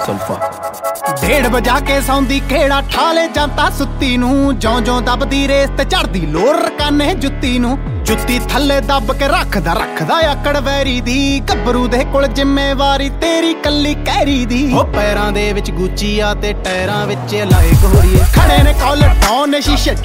ਸੁਲਫਾ 1:30 ਵਜਾ ਕੇ ਸੌਂਦੀ ਖੇੜਾ ਠਾਲੇ ਜਾਂਦਾ ਸੁੱਤੀ ਨੂੰ ਜਿਉਂ ਜਿਉਂ ਦੱਬਦੀ ਰੇਸ ਤੇ ਝੜਦੀ ਲੋਰ ਰਕਾਨੇ ਜੁੱਤੀ ਨੂੰ ਜੁੱਤੀ ਥੱਲੇ ਦੱਬ ਕੇ ਰੱਖਦਾ ਆਕੜ ਵੈਰੀ ਦੀ ਗੱਭਰੂ ਦੇ ਕੋਲ ਜ਼ਿੰਮੇਵਾਰੀ ਤੇਰੀ ਕੱਲੀ ਕਹਿਰੀ ਦੀ ਉਹ ਪੈਰਾਂ ਦੇ ਵਿੱਚ ਗੁੱਚੀ ਆ ਤੇ ਟਾਇਰਾਂ ਵਿੱਚ ਲਾਇਕ ਹੋਰੀਏ ਖੜੇ ਨੇ ਕਾਲਰ ਡਾਊਨ ਨੇ ਸ਼ੀਸ਼ੇ